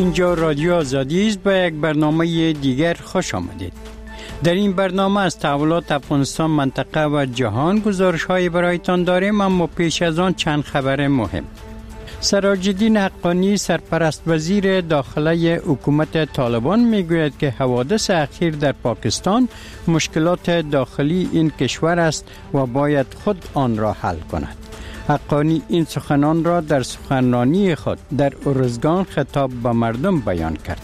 اینجا رادیو آزادی است. به یک برنامه دیگر خوش آمدید. در این برنامه از تحولات افغانستان، منطقه و جهان گزارش‌های برایتان داریم، اما پیش از آن چند خبر مهم. سراج‌الدین حقانی، سرپرست وزیر داخله حکومت طالبان، میگوید که حوادث اخیر در پاکستان مشکلات داخلی این کشور است و باید خود آن را حل کند. حقانی این سخنان را در سخنرانی خود در ارزگان خطاب به مردم بیان کرد.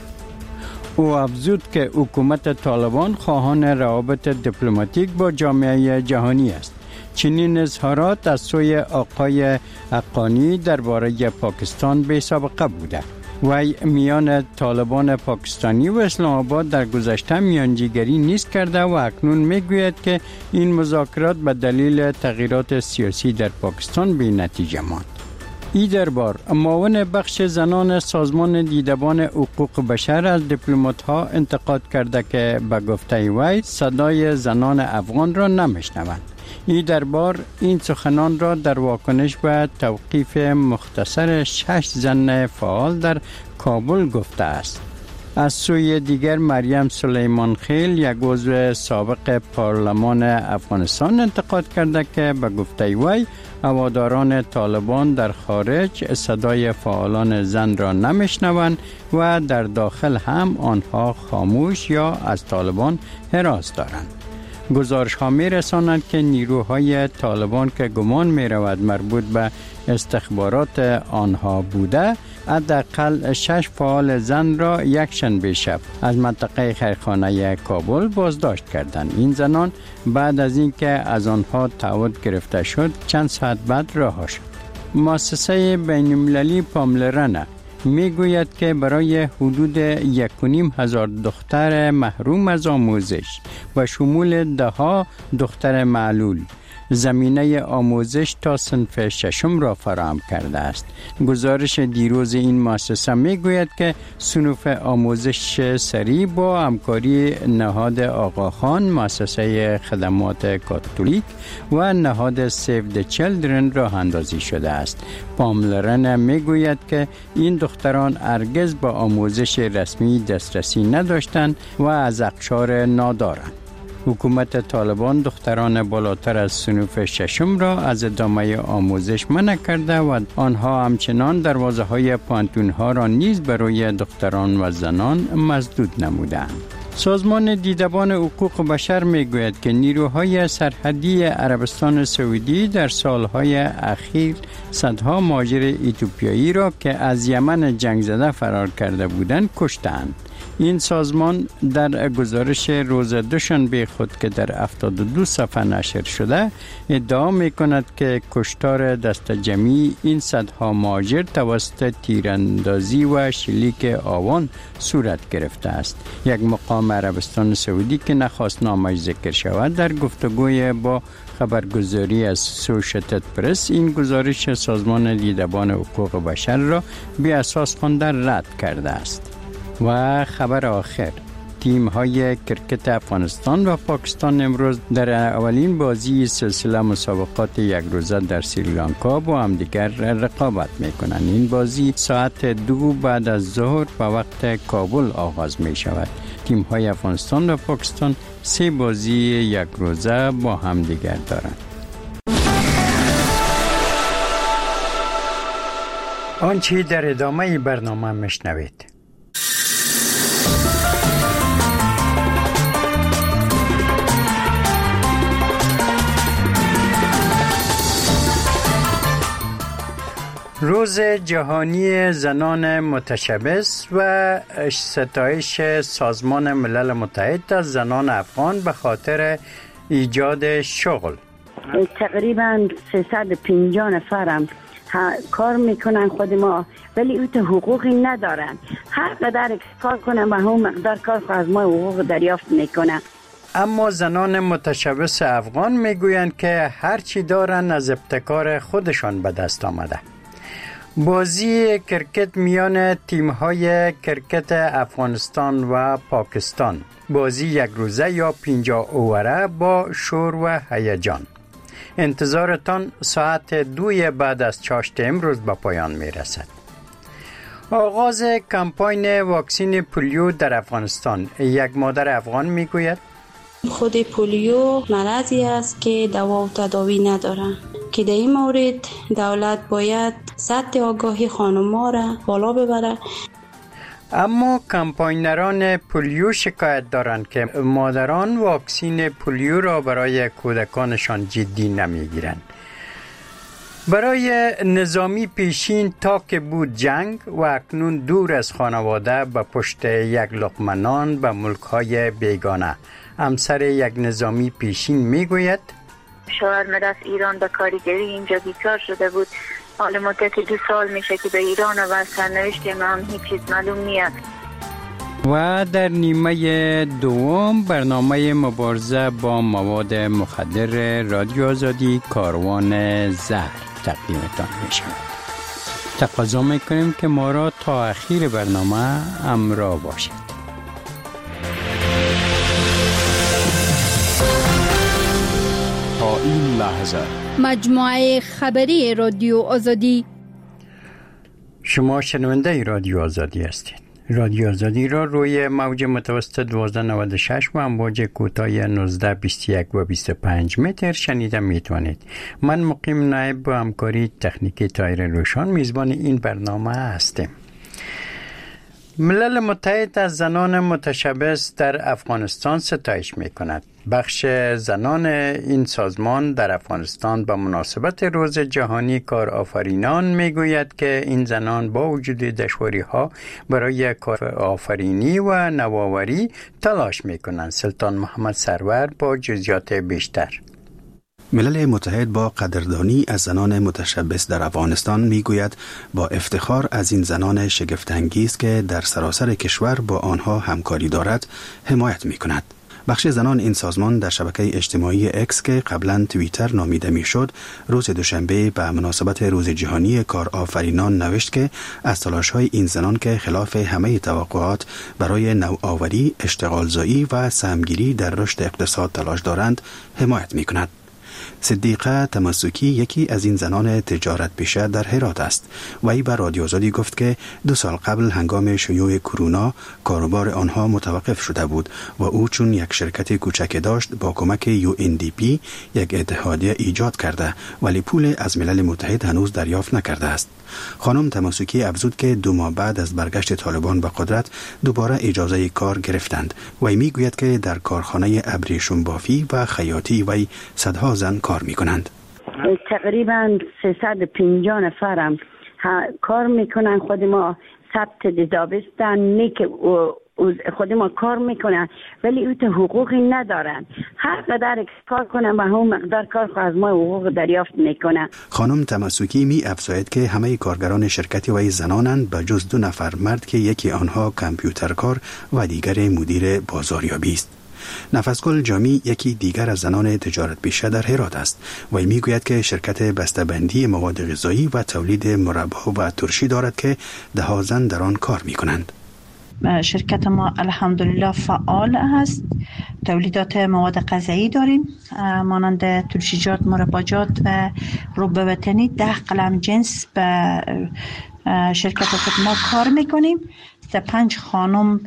او افزود که حکومت طالبان خواهان روابط دیپلماتیک با جامعه جهانی است. چنین اظهارات از سوی آقای حقانی درباره پاکستان بی سابقه بوده. وی میان طالبان پاکستانی و اسلام آباد در گذشته میانجیگری نیز کرده و اکنون میگوید که این مذاکرات به دلیل تغییرات سیاسی در پاکستان بی نتیجه ماند. ای دربار معاون بخش زنان سازمان دیدبان حقوق بشر از دیپلمات‌ها انتقاد کرده که به گفته وی صدای زنان افغان را نمیشنوند. ای دربار این سخنان را در واکنش به توقیف مختصر 6 زن فعال در کابل گفته است. از سوی دیگر مریم سلیمان خیل، یک عضو سابق پارلمان افغانستان، انتقاد کرده که به گفته وی هواداران طالبان در خارج صدای فعالان زن را نمیشنوند و در داخل هم آنها خاموش یا از طالبان هراس دارند. گزارش ها می رسانند که نیروهای طالبان که گمان می رود مربوط به استخبارات آنها بوده، حداقل 6 فعال زن را یکشنبه شب از منطقه خیرخانه کابل بازداشت کردند. این زنان بعد از اینکه از آنها تعهد گرفته شد چند ساعت بعد رها شد. مؤسسه بین‌المللی پاملرنه میگوید که برای حدود 1,500 دختر محروم از آموزش و شمول 10 دختر معلول زمینه آموزش تا صنف 6 را فراهم کرده است. گزارش دیروز این مؤسسه میگوید که صنوف آموزش سریع با همکاری نهاد آقاخان، مؤسسه خدمات کاتولیک و نهاد سیو د چیلدرن راه اندازی شده است. پاملرن میگوید که این دختران هرگز به آموزش رسمی دسترسی نداشتند و از اقشار نادارند. حکومت طالبان دختران بالاتر از صنوف 6 را از ادامه آموزش منع کرده و آنها همچنان دروازه‌های پانتون‌ها را نیز برای دختران و زنان مسدود نمودند. سازمان دیدبان حقوق بشر میگوید که نیروهای سرحدی عربستان سعودی در سالهای اخیر صدها مهاجر اتیوپیایی را که از یمن جنگ زده فرار کرده بودند کشتند. این سازمان در گزارش روز دوشنبه خود که در 72 صفحه نشر شده ادعا می کند که کشتار دست جمعی این صدها مهاجر توسط تیراندازی و شلیک آوان صورت گرفته است. یک مقام عربستان سعودی که نخواست نامش ذکر شود در گفتگوی با خبرگزاری از اسوشیتد پرس این گزارش سازمان دیدبان حقوق بشر را بی اساس خوانده رد کرده است. و خبر آخر، تیم های کرکت افغانستان و پاکستان امروز در اولین بازی سلسله مسابقات یک روزه در سریلانکا با همدیگر رقابت میکنند. این بازی ساعت 2 بعد از ظهر به وقت کابل آغاز می شود. تیم های افغانستان و پاکستان 3 بازی یک روزه با همدیگر دارند. آنچه در ادامه برنامه میشنوید. روز جهانی زنان متشبث و ستایش سازمان ملل متحد از زنان افغان به خاطر ایجاد شغل. تقریبا 350 نفرم کار میکنن خود ما، ولی اوت حقوقی ندارن. هر قدر کار کنن به همون مقدار کار از ما حقوق دریافت میکنن. اما زنان متشبث افغان میگویند که هرچی دارن از ابتکار خودشان به دست آمده. بازی کرکت میان تیم‌های کرکت افغانستان و پاکستان، بازی یک روزه یا 50 اووره با شور و هیجان. انتظارتان ساعت 2 بعد از چاشت امروز به پایان میرسد. آغاز کمپاین واکسین پولیو در افغانستان. یک مادر افغان میگوید خود پولیو مرضی است که دوا و تداوی نداره که در این مورد دولت باید سطح آگاهی خانم‌ها را بالا ببره. اما کمپاینران پولیو شکایت دارند که مادران واکسین پولیو را برای کودکانشان جدی نمیگیرند. برای نظامی پیشین تا که بود جنگ و اکنون دور از خانواده به پشت یک لقمه نان به ملک‌های بیگانه. همسر یک نظامی پیشین میگوید شوهر رفت ایران به کارگری، اینجا بیکار شده بود. حالا مدت 2 سال میشه که به ایران و سرنوشت من هیچ چیز معلوم نیست. و در نیمه دوم برنامه مبارزه با مواد مخدر رادیو آزادی کاروان زهر تقدیمتان می شود. تقاضا میکنیم که ما را تا اخیر برنامه همراه باشید. تا این لحظه مجموعه خبری رادیو آزادی. شما شنونده رادیو آزادی هستید. رادیو آزادی را روی موج متوسط 1296 و امواج کوتاه 19, 21 و 25 متر شنیده میتوانید. من مقیم نایب با همکاری تکنیکی طاهر روشان میزبان این برنامه هستم. ملل متحد از زنان متشبث در افغانستان ستایش می کند. بخش زنان این سازمان در افغانستان به مناسبت روز جهانی کارآفرینان می گوید که این زنان با وجود دشواری ها برای کارآفرینی و نوآوری تلاش می کنند. سلطان محمد سرور با جزئیات بیشتر. ملل متحد با قدردانی از زنان متشبث در افغانستان میگوید با افتخار از این زنان شگفت‌انگیز که در سراسر کشور با آنها همکاری دارد حمایت میکند. بخش زنان این سازمان در شبکه اجتماعی اکس که قبلا توییتر نامیده میشد، روز دوشنبه به مناسبت روز جهانی کارآفرینان نوشت که از تلاش‌های این زنان که خلاف همه توقعات برای نوآوری، اشتغالزایی و سهمگیری در رشد اقتصاد تلاش دارند حمایت میکند. صدیقه تمسکی یکی از این زنان تجارت پیشه در هرات است. وی به رادیو آزادی گفت که 2 سال قبل هنگام شیوع کرونا کاروبار آنها متوقف شده بود و او چون یک شرکت کوچک داشت با کمک UNDP یک اتحادیه ایجاد کرده ولی پول از ملل متحد هنوز دریافت نکرده است. خانم تمسکی افزود که 2 ماه بعد از برگشت طالبان به قدرت دوباره اجازه کار گرفتند. وی میگوید که در کارخانه ابریشم بافی و خیاطی وی صدها زن کار میکنند. تقریبا 350 نفرم کار میکنن. خود ما سبت دابستان نیک خود ما کار میکنن ولی اوت حقوقی ندارن. هر قدر کار کنن به همون مقدار کار از ما حقوق دریافت میکنن. خانم تمسکی می افزاید که همه کارگران شرکتی وی زنانند به جز 2 نفر مرد که یکی آنها کامپیوترکار و دیگر مدیر بازاریابی است. نفسگل جامی یکی دیگر از زنان تجارت پیشه در هرات است و میگوید که شرکت بسته‌بندی مواد غذایی و تولید مربا و ترشی دارد که 10 زن در آن کار میکنند. شرکت ما الحمدلله فعال است. تولیدات مواد غذایی داریم مانند ترشیجات، مرباجات و روبه وطنی. 10 قلم جنس به شرکت خود ما کار میکنیم. 5 خانم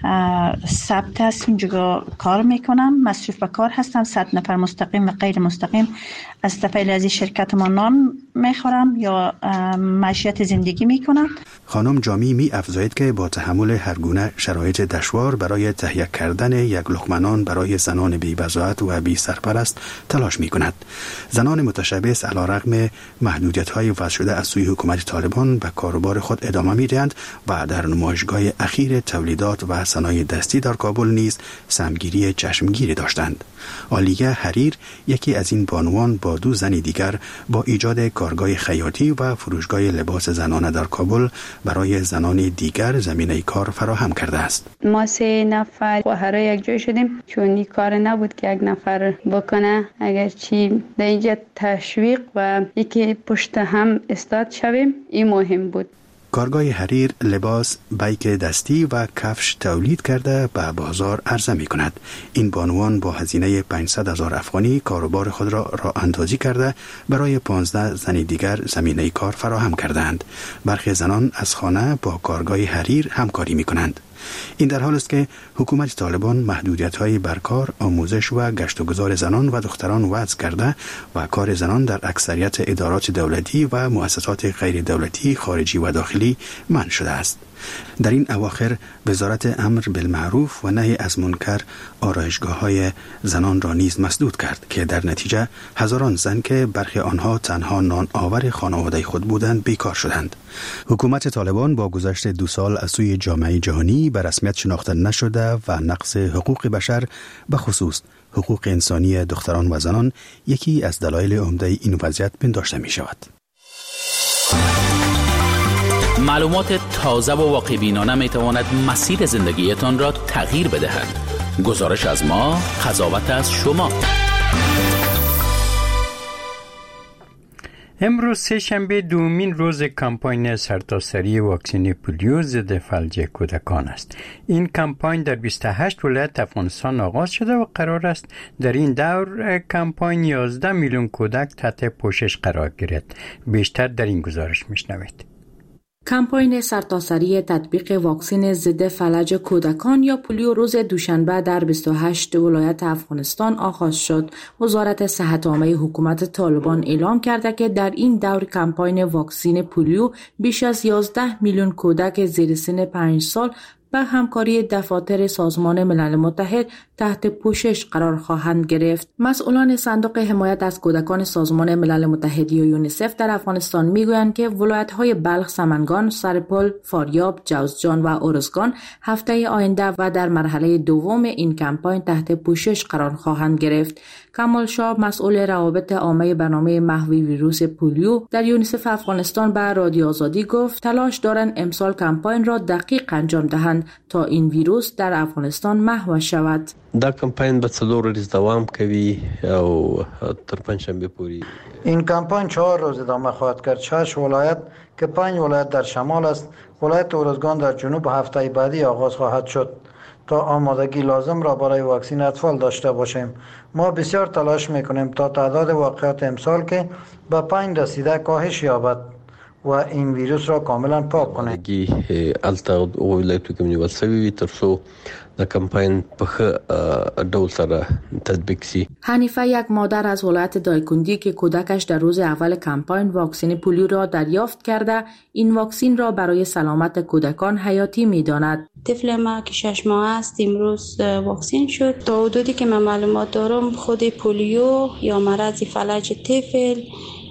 ثبت است اینجا کار میکنم، مصروف به کار هستم. 100 نفر مستقیم و غیر مستقیم از طفیل از شرکت ما نان میخورم یا معیشت زندگی میکنم. خانم جامی می افزاید که با تحمل هر گونه شرایط دشوار برای تهیه کردن یک لقمه نان برای زنان بی بضاعت و بی سرپرست تلاش میکند. زنان متشبث علیرغم محدودیت‌های وضع شده از سوی حکومت طالبان به کاروبار خود ادامه میدهند و در نمایشگاه اخیر تولیدات و صنایع دستی در کابل نیز سهمگیری چشمگیری داشتند. آلیه حریر یکی از این بانوان با 2 زن دیگر با ایجاد کارگاه خیاطی و فروشگاه لباس زنانه در کابل برای زنان دیگر زمینه کار فراهم کرده است. ما 3 نفر خواهرای یک جای شدیم چون کار نبود که 1 نفر بکنه. اگرچی در اینجا تشویق و یکی پشت هم استاد شویم این مهم بود. کارگاه حریر لباس، بیک دستی و کفش تولید کرده به بازار عرضه می کند. این بانوان با هزینه 500,000 افغانی کاروبار خود را راه اندازی کرده برای 15 زن دیگر زمینه کار فراهم کردند. برخی زنان از خانه با کارگاه حریر همکاری می کنند. این در حال است که حکومت طالبان محدودیت‌های بر کار، آموزش و گشت و گذار زنان و دختران وضع کرده و کار زنان در اکثریت ادارات دولتی و مؤسسات غیر دولتی خارجی و داخلی منع شده است. در این اواخر وزارت امر بالمعروف و نهی از منکر آرایشگاه‌های زنان را نیز مسدود کرد که در نتیجه هزاران زن که برخی آنها تنها نان آور خانواده خود بودند بیکار شدند. حکومت طالبان با گذشت 2 سال از سوی جامعه جهانی به رسمیت شناخته نشده و نقض حقوق بشر به خصوص حقوق انسانی دختران و زنان یکی از دلایل عمده این وضعیت پنداشته می شود. معلومات تازه و واقع‌بینانه می تواند مسیر زندگیتان را تغییر بدهد. گزارش از ما، قضاوت از شما. امروز سه‌شنبه دومین روز کمپاین سرتاسری واکسن پولیو ضد فلج کودکان است. این کمپاین در 28 ولایت افغانستان آغاز شده و قرار است در این دور کمپاین 11 میلیون کودک تحت پوشش قرار گیرد. بیشتر در این گزارش میشنوید. کمپاین سرتاسری تطبیق واکسن ضد فلج کودکان یا پولیو روز دوشنبه در 28 ولایت افغانستان آغاز شد. وزارت صحت عامه حکومت طالبان اعلام کرده که در این دور کمپاین واکسن پولیو بیش از 11 میلیون کودک زیر سن 5 سال به همکاری دفاتر سازمان ملل متحد تحت پوشش قرار خواهند گرفت. مسئولان صندوق حمایت از کودکان سازمان ملل متحد یا یونیسف در افغانستان میگویند که ولایت‌های بلخ، سمنگان، سرپل، فاریاب، جوزجان و ارزگان هفته آینده و در مرحله دوم این کمپاین تحت پوشش قرار خواهند گرفت. کمال شاه مسئول روابط عامه برنامه محو ویروس پولیو در یونیسف افغانستان به رادیو آزادی گفت تلاش دارند امسال کمپاین را دقیق انجام دهند تا این ویروس در افغانستان محو شود. دا کمپاین به 4 روز دوام کوي او تر پنجشنبه پوری. این کمپاین 4 روز ادامه خواهد کرد. 6 ولایت که 5 ولایت در شمال است، ولایت ارزگان در جنوب هفته بعدی آغاز خواهد شد تا آمادگی لازم را برای واکسن اطفال داشته باشیم. ما بسیار تلاش میکنیم تا تعداد واقعات امسال که به 5 رسیده کاهش یابد و این ویروس را کاملا پاک کنیم. التا ولایتو کې نیول شوی ترڅو د کمپاین په ډول سره تطبیق شي. حنیفه، یک مادر از ولایت دایکندی که کودکش در روز اول کمپاین واکسن پولیو را دریافت کرده، این واکسن را برای سلامت کودکان حیاتی می‌داند. طفل ما که 6 ماه است امروز واکسن شد. تا حدودی که من معلومات دارم خود پولیو یا مرض فلج طفل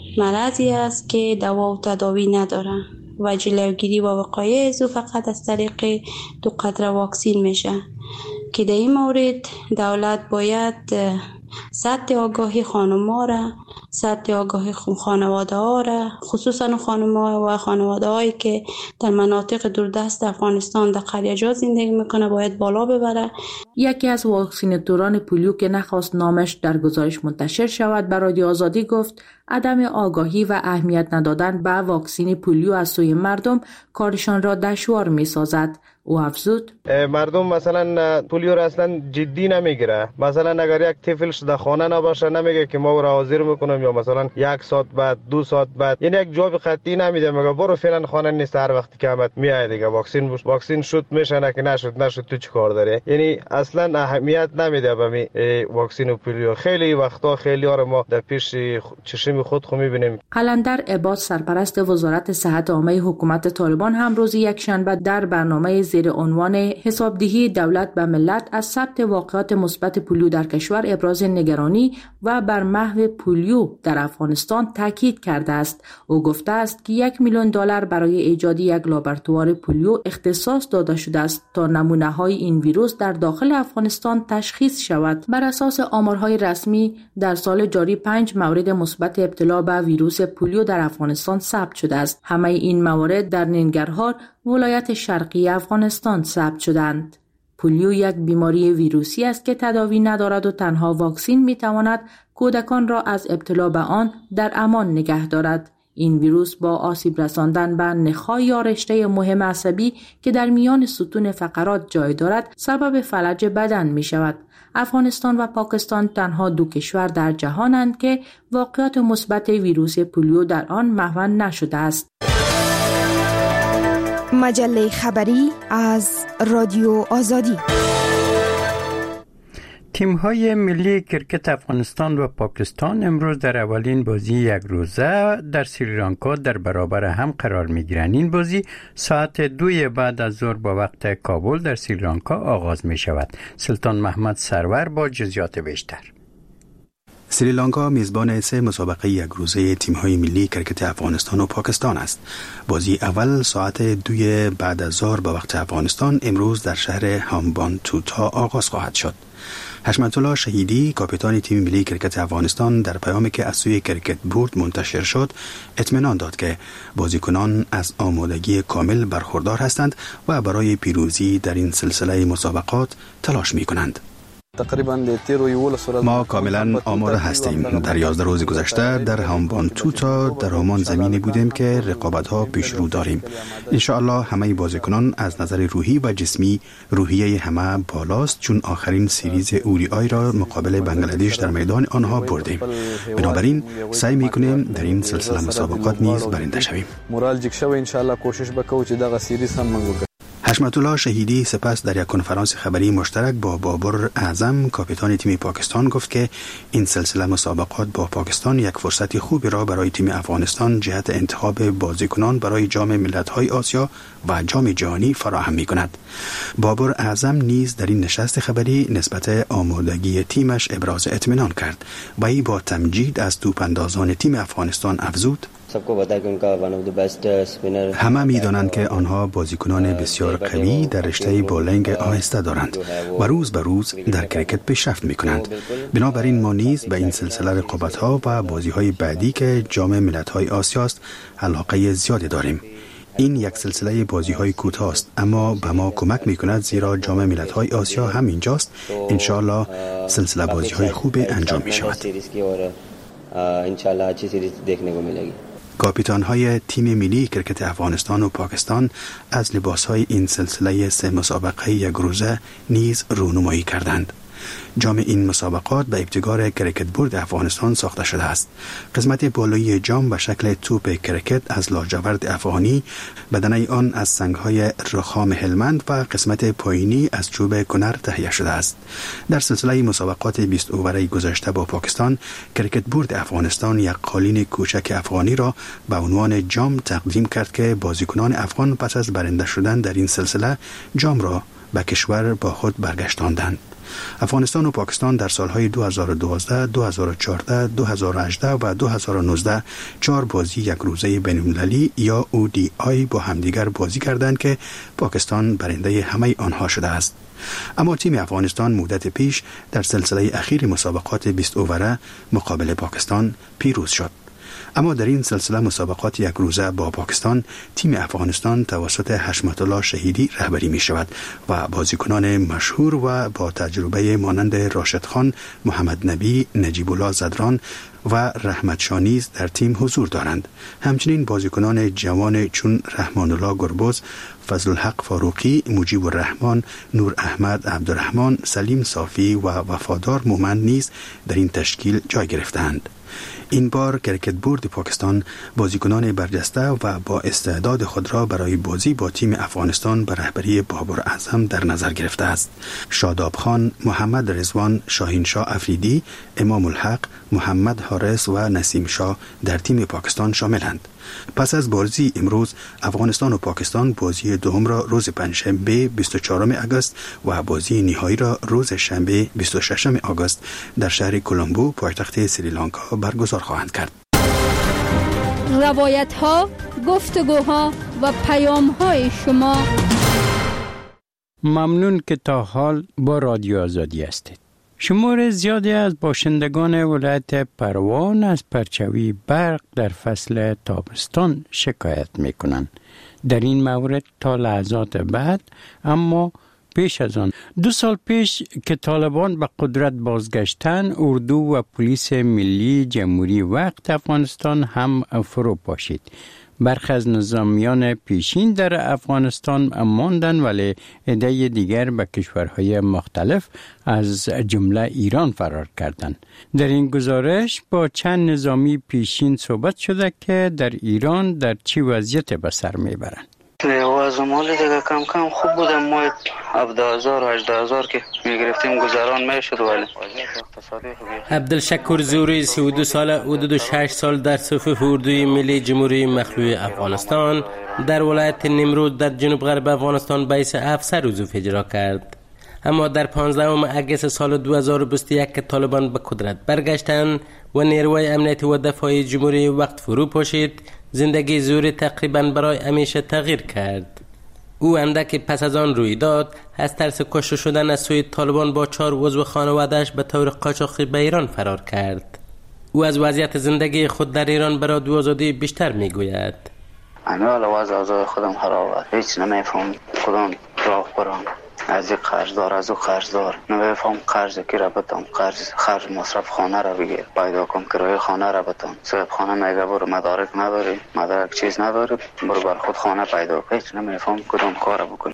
مرضی است که دوا و تداوی نداره و جلوگیری و وقایع از او فقط از طریق 2 قطره واکسن میشه که در این مورد دولت باید سطح آگاهی خانم‌ها را، سطح آگاهی خانواده ها را، خصوصا خانم‌ها و خانواده هایی که در مناطق دوردست افغانستان در قریه‌جات زندگی میکنه باید بالا ببره. یکی از واکسیناتوران پولیو که نخواست نامش در گزارش منتشر شود به رادیو آزادی گفت عدم آگاهی و اهمیت ندادن به واکسن پولیو از سوی مردم کارشان را دشوار می‌سازد. او افزود مردم مثلا پولیو را اصلا جدی نمیگیره. مثلا اگر یک طفل در خانه نباشه نمیگه که ما را حاضر میکنم یا مثلا 1 ساعت بعد 2 ساعت بعد، یعنی یک جواب قطعی نمیده، میگه برو فعلا خانه نیست، هر وقتی که آمد میای دیگه واکسن شد میشه نه که نشد تو چی کار داری. یعنی اصلا اهمیت نمیده به واکسن پولیو. خیلی وقتا خیلی ها ما در پیش چشم خود میبینیم. قلندر عباد، سرپرست وزارت صحت عامه حکومت طالبان، هم روز یکشنبه در برنامه زیر عنوان حسابدهی دولت به ملت از ثبت واقعات مثبت پولیو در کشور ابراز نگرانی و بر محو پولیو در افغانستان تاکید کرده است. او گفته است که $1 میلیون برای ایجاد یک لابراتوار پولیو اختصاص داده شده است تا نمونه‌های این ویروس در داخل افغانستان تشخیص شود. بر اساس آمارهای رسمی در سال جاری 5 مورد مثبت ابتلا به ویروس پولیو در افغانستان ثبت شده است. همه این موارد در ننگرهار، ولایت شرقی افغانستان ثبت شدند. پولیو یک بیماری ویروسی است که تداوی ندارد و تنها واکسن میتواند کودکان را از ابتلا به آن در امان نگه دارد. این ویروس با آسیب رساندن به نخاع یا رشته مهم عصبی که در میان ستون فقرات جای دارد سبب فلج بدن می شود. افغانستان و پاکستان تنها دو کشور در جهانند که واقعات مثبت ویروس پولیو در آن محو نشده است. مجله خبری از رادیو آزادی. تیم‌های ملی کرکت افغانستان و پاکستان امروز در اولین بازی یک روزه در سریلانکا در برابر هم قرار می‌گیرند. این بازی ساعت 2 بعد از ظهر با وقت کابل در سریلانکا آغاز می‌شود. سلطان محمد سرور با جزئیات بیشتر. سریلانکا میزبان 3 مسابقه یک روزه تیم‌های ملی کرکت افغانستان و پاکستان است. بازی اول ساعت 2 بعد از ظهر با وقت افغانستان امروز در شهر هامبانتوتا آغاز خواهد شد. حشمت الله شهیدی کاپیتان تیم ملی کرکت افغانستان در پیامی که از سوی کرکت بورد منتشر شد اطمینان داد که بازیکنان از آمادگی کامل برخوردار هستند و برای پیروزی در این سلسله مسابقات تلاش می‌کنند. ما کاملا آماده هستیم. در 11 روز گذشته در هامبانتوتا در همان زمینی بودیم که رقابت‌ها پیش رو داریم. ان شاء الله همه بازیکنان از نظر روحی و جسمی روحیه همه بالاست، چون آخرین سریز اولی‌آی را مقابل بنگلادش در میدان آنها بردیم. بنابراین سعی می‌کنیم در این سلسله مسابقات نیز برنده شویم. حشمت الله شهیدی سپس در یک کنفرانس خبری مشترک با بابر اعظم کاپیتان تیم پاکستان گفت که این سلسله مسابقات با پاکستان یک فرصت خوبی را برای تیم افغانستان جهت انتخاب بازیکنان برای جام ملت‌های آسیا و جام جهانی فراهم می‌کند. بابر اعظم نیز در این نشست خبری نسبت آمادگی تیمش ابراز اطمینان کرد و ای با تمجید از توپ‌اندازان تیم افغانستان افزود: همه می‌دانند که آنها بازیکنان بسیار قوی در رشته بولینگ آهسته دارند و روز به روز در کرکت پیشرفت می‌کنند. بنابراین ما نیز به این سلسله رقابت‌ها و بازی‌های بعدی که جام ملت‌های آسیا است علاقه زیادی داریم. این یک سلسله بازی‌های کوتاه است، اما به ما کمک می‌کند زیرا جام ملت‌های آسیا هم اینجاست. ان شاءالله سلسله بازی‌های خوب انجام می‌شود. کاپیتان‌های تیم ملی کرکت افغانستان و پاکستان از لباس‌های این سلسله 3 مسابقه یک روزه نیز رونمایی کردند. جام این مسابقات به ابتکار کرکت بورد افغانستان ساخته شده است. قسمت بالایی جام به شکل توپ کرکت از لاجورد افغانی، بدنه آن از سنگ‌های رخام هلمند و قسمت پایینی از چوب کنر تهیه شده است. در سلسله مسابقات 20 اووره گذشته با پاکستان، کرکت بورد افغانستان یک قالین کوچک افغانی را به عنوان جام تقدیم کرد که بازیکنان افغان پس از برنده شدن در این سلسله جام را به کشور با خود برگشتاندند. افغانستان و پاکستان در سالهای 2012، 2014، 2018 و 2019 4 بازی یک روزه بین‌المللی یا ODI با همدیگر بازی کردند که پاکستان برنده همه آنها شده است. اما تیم افغانستان مدت پیش در سلسله اخیر مسابقات 20 اووره مقابل پاکستان پیروز شد. اما در این سلسله مسابقات یک روزه با پاکستان تیم افغانستان توسط حشمت الله شهیدی رهبری می شود و بازیکنان مشهور و با تجربه مانند راشد خان، محمد نبی، نجیب الله زدران و رحمت شاه نیز در تیم حضور دارند. همچنین بازیکنان جوان چون رحمان الله گربز، فضل الحق فاروقی، مجیب الرحمن، نور احمد عبدالرحمن، سلیم صافی و وفادار مومن نیز در این تشکیل جای گرفتند. این بار کرکت بورد پاکستان بازیکنان برجسته و با استعداد خود را برای بازی با تیم افغانستان به رهبری بابر اعظم در نظر گرفته است. شاداب خان، محمد رضوان، شاهین شاه افریدی، امام الحق، محمد حارس و نسیم شاه در تیم پاکستان شاملند. پس از بازی امروز افغانستان و پاکستان بازی دوم را روز پنجشنبه 24 آگوست و بازی نهایی را روز شنبه 26 آگوست در شهر کلمبو پایتخت سریلانکا برگزار خواهند کرد. روایت‌ها، گفتگوها و پیام‌های شما. ممنون که تا حال با رادیو آزادی هستید. شمار زیادی از باشندگان ولایت پروان از پرچوی برق در فصل تابستان شکایت میکنند. در این مورد تا لحظات بعد اما پیش از آن 2 سال پیش که طالبان به قدرت بازگشتن، اردو و پلیس ملی جمهوری وقت افغانستان هم فرو پاشید. برخی از نظامیان پیشین در افغانستان ماندن، ولی عده دیگر به کشورهای مختلف از جمله ایران فرار کردند. در این گزارش با چند نظامی پیشین صحبت شده که در ایران در چه وضعیت به سر میبرند. وضع مالی دیگه کم کم خوب بودم، ما 17000 و 18000 که میگرفتیم گذران میشد، ولی عبدالشکور زوری 32 ساله، حدود 6 سال در صفوف اردوی ملی جمهوری مخلوع افغانستان در ولایت نیمروز در جنوب غرب افغانستان به حیث افسر وظیفه اجرا کرد. اما در 15 اگست سال 2021 که طالبان به قدرت برگشتند و نیروهای امنیتی و دفاعی جمهوری وقت فرو پاشید، زندگی زوری تقریبا برای همیشه تغییر کرد. او اندک پس از آن رویداد از ترس کشته شدن از سوی طالبان با 4 عضو خانواده‌اش به طور قاچاقی به ایران فرار کرد. او از وضعیت زندگی خود در ایران برای دو آزادی بیشتر میگوید. انا وضع خودم خراب است، هیچ نمیفهم کدام راه برم، از یک قرضدار از او قرضدار، نمیفهم قرض کی را بدم، خرج مصرف خانه را بگیر، پیدا کن کرایه خانه را بدم، صاحب خانه میگه برو مدارک نداری، مدارک چیز نداری، برو بر خود خانه پیدا کن، هیچ نمیفهم کدام کار بکنی.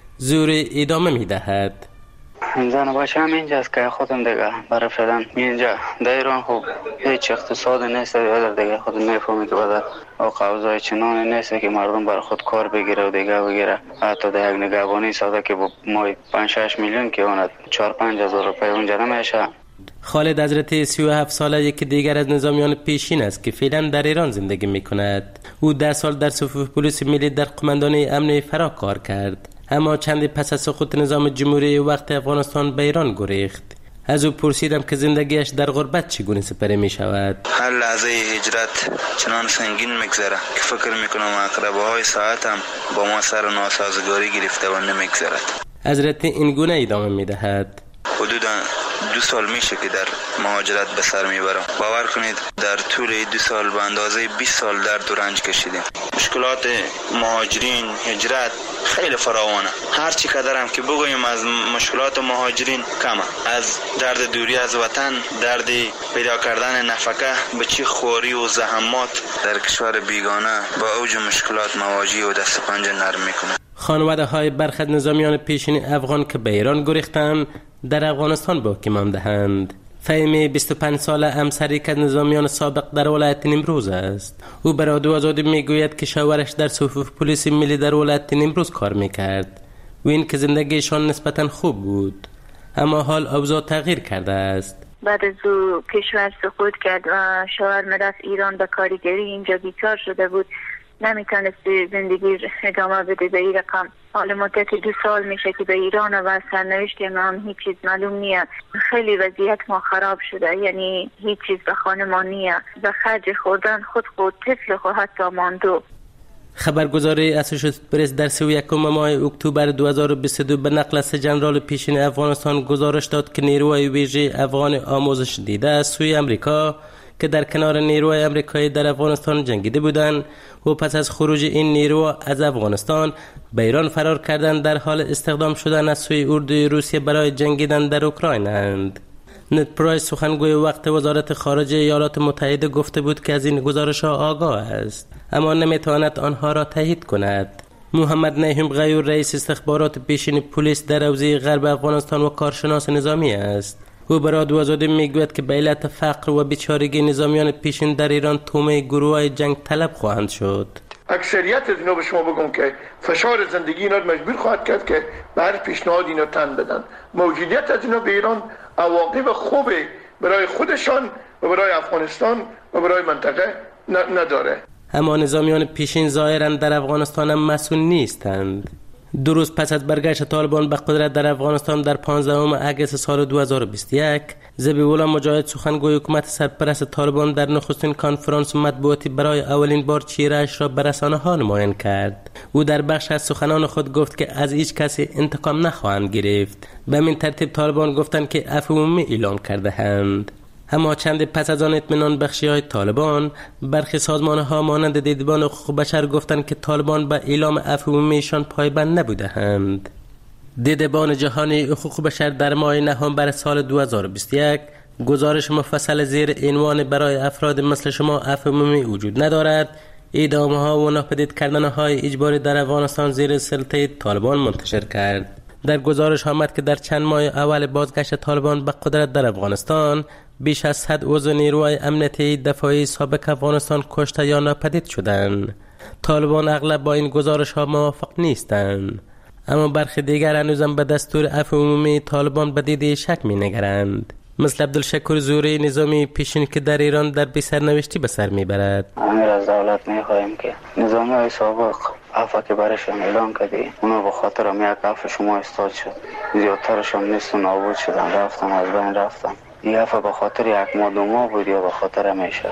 زوری ادامه میدهد. اینجا نباشه هم اینجاست که خودم دیگه برای فعلا اینجا در ایران خوب هیچ اقتصاد نیست، دیگه خود میفهمی که بدر او قوضای چنانی نیست که مردم برای خود کار بگیره و دیگه بگیره. حتی در یک نگهبانی ساده که با مای 5-6 میلیون که اون 4-5 هزار روپیه اونجا نمیشه. خالد حضرتی 37 ساله یکی دیگر از نظامیان پیشین است که فعلا در ایران زندگی میکند. او 10 سال در صفوف پلیس ملی در قماندانی امنیتی فرا کار کرد، اما چندی پس از سقوط نظام جمهوری وقت افغانستان به ایران گریخت. از او پرسیدم که زندگیش در غربت چگونه سپری می شود. هر لحظه هجرت چنان سنگین میگذره که فکر میکنم اقربه های ساعتم با ما سر ناسازگاری گرفته و نمیگذرد. حضرت این گونه ادامه میدهد. حدودا 2 سال میشه که در مهاجرت به سر میبرم. باور کنید در طول 2 سال به اندازه 20 سال درد و رنج کشیدیم. مشکلات مهاجرین هجرت خیلی فراوانه. هر چی قدرم که بگویم از مشکلات مهاجرین کمه. از درد دوری از وطن، درد پیدا کردن نفقه، به چی خوری و زحمات در کشور بیگانه با اوج مشکلات مواجه و دست پنجه نرم میکنه. خانواده های برخی از نظامیان پیشین افغان که به ایران گریختند در افغانستان باقی مانده‌اند. فهمی 25 ساله همسری که نظامیان سابق در ولایت نیمروز است. او برای دو آزادی میگوید که شوهرش در صفوف پلیس ملی در ولایت نیمروز کار میکرد و این که زندگیشان نسبتا خوب بود، اما حال اوضاع تغییر کرده است. بعد از او کشور سقوط کرد و شوهر رفت ایران به کارگری، اینجا بیکار شده بود، نمیتونست زندگی ادامه بده به این رقم. حالا مدت 2 سال میشه که به ایران و سرنوشت ما هیچ چیز معلوم نیست. خیلی وضعیت ما خراب شده، یعنی هیچ چیز به خانه ما نیست، به خرج خوردن خود طفل خود حتی ماندو. خبرگزاری اسوسییتد پرس در 31 ماه اکتبر 2022 به نقل از ژنرال پیشین افغانستان گزارش داد که نیروهای ویژه افغان آموزش دیده از سوی امریکا که در کنار نیروهای امریکایی در افغانستان جنگیده بودند و پس از خروج این نیروها از افغانستان به ایران فرار کردند، در حال استخدام شدن از سوی اردوی روسیه برای جنگیدن در اوکراین اند. نت پرایس سخنگوی وقت وزارت خارجه ایالات متحده گفته بود که از این گزارش ها آگاه است، اما نمیتواند آنها را تایید کند. محمد نعیم غیور رئیس استخبارات پیشین پلیس در حوزه غرب افغانستان و کارشناس نظامی است. او برای دو آزادی میگوید که به علت فقر و بیچارگی نظامیان پیشین در ایران تومه گروه‌های جنگ طلب خواهند شد. اکثریت از اینا به شما بگم که فشار زندگی اینا مجبور خواهد کرد که به هر پیشنهاد اینا تن بدن. موجودیت از اینا به ایران عواقب خوبه برای خودشان و برای افغانستان و برای منطقه نداره. اما نظامیان پیشین ظاهراً در افغانستان هم مسئول نیستند. 2 روز پس از برگشت طالبان به قدرت در افغانستان در 15 اگست سال 2021 ذبیح الله مجاهد سخنگوی حکومت سرپرست طالبان در نخستین کنفرانس مطبوعاتی برای اولین بار چهره‌اش را به رسانه‌ها نمایان کرد. او در بخش از سخنان خود گفت که از هیچ کسی انتقام نخواهند گرفت. به همین ترتیب طالبان گفتند که عفو عمومی اعلام کرده اند. اما چند پس از آن اطمینان بخشی های طالبان، برخی سازمان ها مانند دیدبان حقوق بشر گفتند که طالبان به اعلام عفو عمومیشان پایبند نبوده اند. دیدبان جهانی حقوق بشر در ماه نوامبر سال 2021 گزارش مفصل زیر عنوان برای افراد مثل شما عفو عمومی وجود ندارد، اعدام‌ها و ناپدید کردن‌های اجباری در افغانستان زیر سلطه طالبان منتشر کرد. در گزارش آمد که در چند ماه اول بازگشت طالبان به قدرت در افغانستان بیش از 100 عضو نیروهای امنیتی دفاعی سابق افغانستان کشته یا ناپدید شدند. طالبان اغلب با این گزارش ها موافق نیستند، اما برخی دیگر هنوزم به دستور عفو عمومی طالبان به دید شک می نگرند، مثل عبدالشکور زوری نظامی پیشین که در ایران در بی سرنوشتی به سر می برد. امیر از دولت می خواهیم که نظامی های سابق عفو که برشان اعلان کردی اونا به خاطر هم یک عفو شما استاد شد، زیادترشان نیست و نابود شدن، رفتن از بین رفتن. این عفو به خاطر یک ماه دو ماه بود یا به خاطر همیشه؟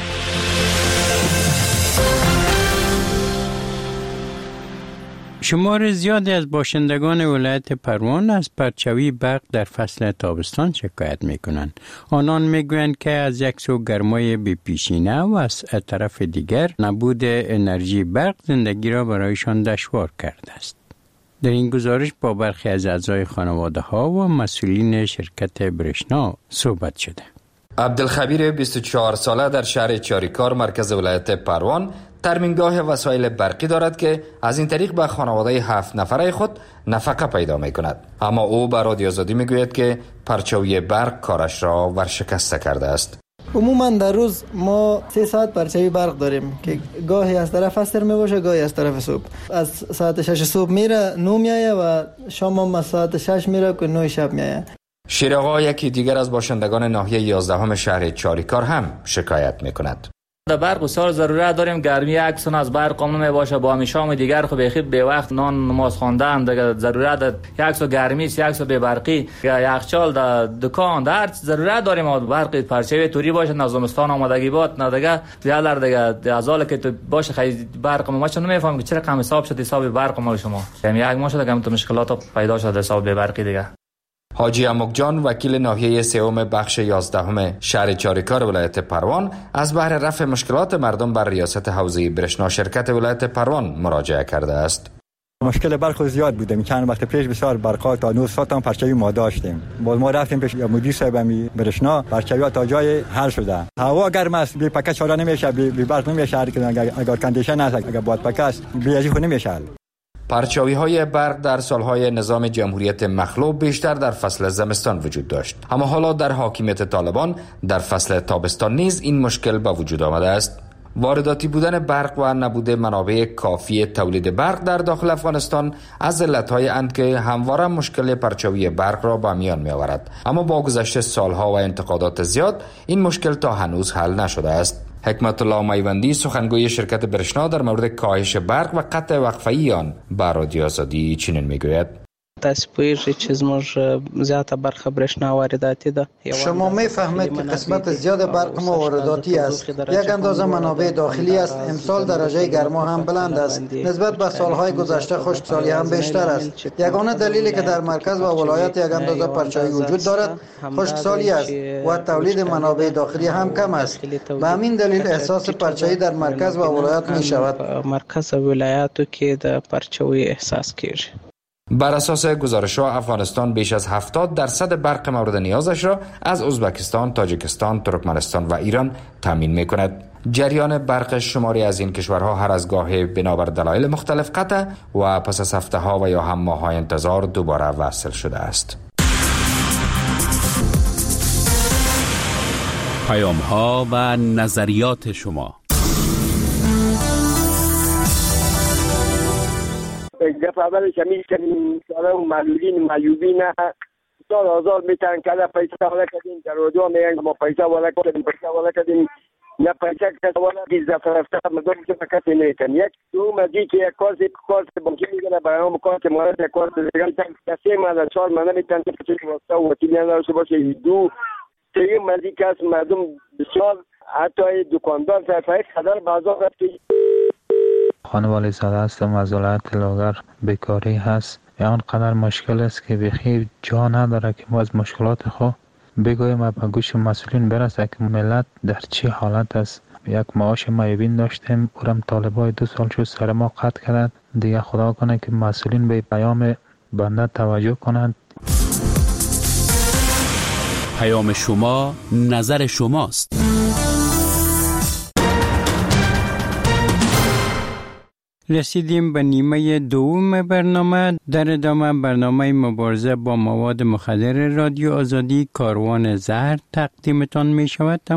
شمار زیادی از باشندگان ولایت پروان از پرچاوی برق در فصل تابستان شکایت میکنند. آنان میگویند که از یک سو گرمای بی پیشینه و از طرف دیگر نبود انرژی برق زندگی را برایشان دشوار کرده است. در این گزارش با برخی از اعضای خانواده ها و مسئولین شرکت برشنا صحبت شده. عبدالخبیر 24 ساله در شهر چاریکار مرکز ولایت پروان ترمینگاه وسایل برقی دارد که از این طریق به خانواده 7 نفره خود نفقه پیدا می کند. اما او به رادیو آزادی می گوید که پرچاوی برق کارش را ورشکسته کرده است. عموما در روز ما 3 ساعت پرچاوی برق داریم که گاهی از طرف عصر می باشه، گاهی از طرف صبح. از ساعت 6 صبح میره 9 میایه و شام هم از ساعت 6 میره که 9 شب میایه. شیرآقا یکی دیگر از باشندگان ناحیه 11 شهر چاریکار هم شکایت می کند. در برق بسیار ضرورت داریم. گرمی یک سن از برق قانون باشه، با میشام دیگر خب بخیر به وقت نان نماز خواندن دیگه ضرورت، یک سو گرمی یک سو به برقی یخچال در دکان در ضرورت داریم. ما برق پرچاوی توری باشه، نظامستان آمادگی باد نه دیگه بیادر دیگه ازال که تو باشه خیلی برق ما چون نمیفهم که چرا کم حساب شد حساب برق ما شما یک ما شده که مشکلات پیدا شده حساب به برقی دیگه. حاجی امک جان وکیل ناحیه 3 بخش 11 شهر چاریکار ولایت پروان از بهر رفع مشکلات مردم بر ریاست حوزه برشنا شرکت ولایت پروان مراجعه کرده است. مشکل برق زیاد بوده. چند وقت پیش بسیار برقا تا 9 ساعت هم پرچاوی ما داشتیم. باز ما رفتیم پیش مدیر صاحب برشنا، پرچاوی تا جای حل شده. هوا گرم است، بی پکه چاره نمیشه، بی برق نمیشه. اگر کندیشن است، اگر باد پکه است، بی ازی خود نمیشه. پرچاوی های برق در سالهای نظام جمهوریت مخلوع بیشتر در فصل زمستان وجود داشت، اما حالا در حاکمیت طالبان در فصل تابستان نیز این مشکل به وجود آمده است. وارداتی بودن برق و نبود منابع کافی تولید برق در داخل افغانستان از علت‌های اند که همواره مشکل پرچاوی برق را به میان می‌آورد، اما با گذشت سالها و انتقادات زیاد این مشکل تا هنوز حل نشده است. حکمت الله میوندی سخنگوی شرکت برشنا در مورد کاهش برق و قطع وقفه‌ای آن به رادیو آزادی چنین میگوید: تاسو پوهیږئ چې زموږ زیاته برخه برېښنا وارداتي ده. شما میفهمید که قسمت زیاد برق ما وارداتی است. یک اندازه منابع داخلی است. امسال درجه گرما هم بلند است. نسبت به سالهای گذشته خشکسالی هم بیشتر است. یگانه دلیلی که در مرکز و ولایت یک اندازه پرچاوی وجود دارد خشکسالی است و تولید منابع داخلی هم کم است. به همین دلیل احساس پرچاوی در مرکز و ولایت می شود. مرکز و ولایاتو کې د پرچاوی احساس کیږي. بر اساس گزارش‌ها افغانستان بیش از 70% برق مورد نیازش را از ازبکستان، تاجیکستان، ترکمنستان و ایران تامین می‌کند. جریان برق شماری از این کشورها هر از گاهی بنابر دلایل مختلف قطع و پس از هفته‌ها و یا هم ماه‌های انتظار دوباره وصل شده است. پیام‌ها و نظریات شما. گفت اولش همیشه که معلولین معیوبین سال آزار میتن که پیسه والا کردیم در رادیو میگن ما پیسه والا کردیم نه پیسه کسی والا بیزده فرفته مدام که کسی نیتن یک دو مزید که یک کارت بانکی میگنه برای هم کارت مالت یک کارت دیگه کسی مالا 4 مالا میتن که چیزی واسطه و وکیلی نداشته باشه. دو سه مزید که از مردم بسیار حتی دکاندار صرفه خدر بازار هست که خانوالی زاده هستم از ولایت لاغر. بیکاری هست آنقدر مشکل است که بخیر جا نداره که ما از مشکلات خود بگویم و به گوش مسئولین برسه که ملت در چه حالت است. یک معاش معیوبین داشتیم، اورم طالبای 2 سال شد سر ما قطع کردند. دیگه خدا کنه که مسئولین به پیام بنده توجه کنند. پیام شما نظر شماست. رسیدیم به نیمه دوم برنامه. در ادامه برنامه مبارزه با مواد مخدر رادیو آزادی کاروان زهر تقدیمتان می شود.